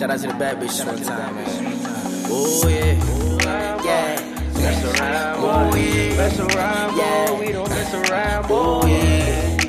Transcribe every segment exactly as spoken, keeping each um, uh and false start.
Shout out to the bad bitches one time, man. Oh yeah, yeah. Mess around, boy. Oh yeah, Mess around, boy. yeah. We don't mess around, boy. Oh yeah,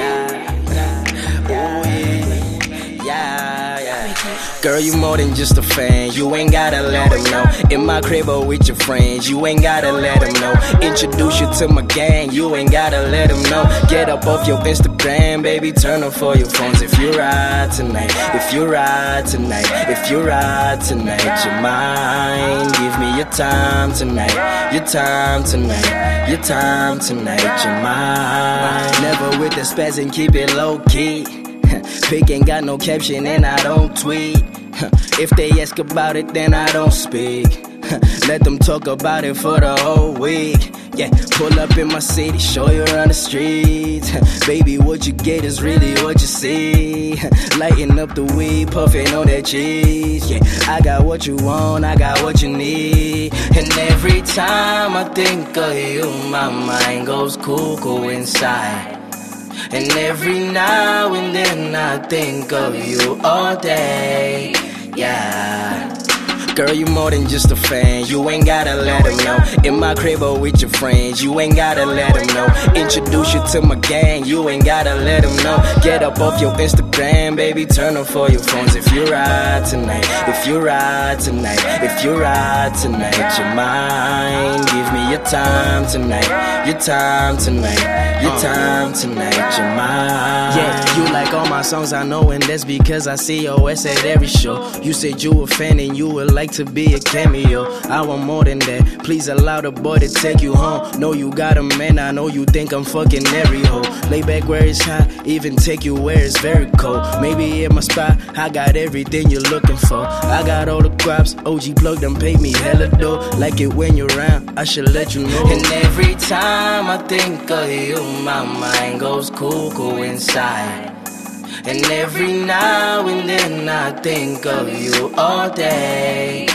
yeah. Oh yeah, yeah, yeah. Girl, you more than just a fan. You ain't gotta let them know. In my crib or with your friends, you ain't gotta let them know. Introduce you to my gang, you ain't gotta let them know. Get up off your Instagram, baby, turn up for your phones. If you ride tonight, if you ride tonight, if you ride tonight, you're mine. Give me your time tonight, your time tonight, your time tonight, you're mine. Never with the spaz and keep it low key. Pick ain't got no caption and I don't tweet. If they ask about it, then I don't speak. Let them talk about it for the whole week. Yeah, pull up in my city, show you around the streets. Baby, what you get is really what you see. Lighting up the weed, puffing on that cheese. Yeah, I got what you want, I got what you need. And every time I think of you, my mind goes cuckoo inside. And every now and then I think of you all day, yeah. Girl, you more than just a fan. You ain't gotta let them know. In my crib or with your friends, you ain't gotta let them know. Introduce you to my gang, you ain't gotta let them know. Get up off your Instagram, baby, turn up for your phones. If you ride tonight, if you ride tonight, if you ride tonight, you're mine. Give me your time tonight, your time tonight, your time tonight, you're mine. Yeah, you like all my songs, I know, and that's because I see your ass at every show. You said you a fan and you would like to be a cameo. I want more than that. Please allow the boy to take you home. Know you got a man, I know you think I'm fucking every hoe. Lay back where it's hot, even take you where it's very cold. Maybe in my spot, I got everything you're looking for. I got all the crops, O G plug them, pay me hella dough. Like it when you're around, I should let you know. And every time I think of you, my mind goes cuckoo inside. And every now and then I think of you all day,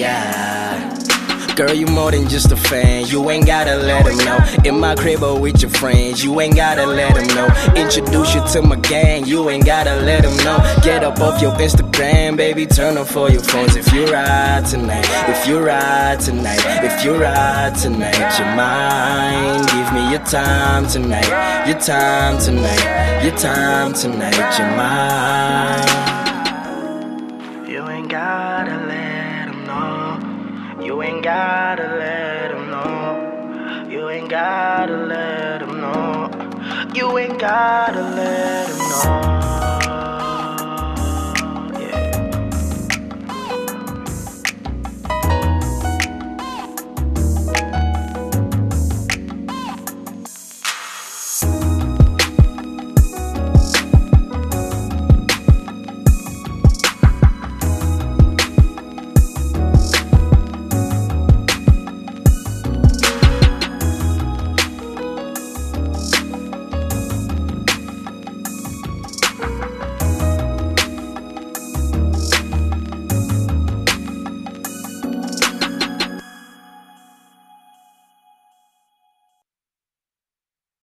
yeah. Girl, you more than just a fan. You ain't gotta let them know. In my crib or with your friends, you ain't gotta let them know. Introduce you to my gang, you ain't gotta let them know. Get up off your Instagram, baby, turn up for your phones. If you ride tonight, if you ride tonight, if you ride tonight, you're mine. Give me your time tonight, your time tonight, your time tonight, you're mine. You ain't gotta let them know. You ain't gotta let them know. You ain't gotta let them know. You ain't gotta let them know.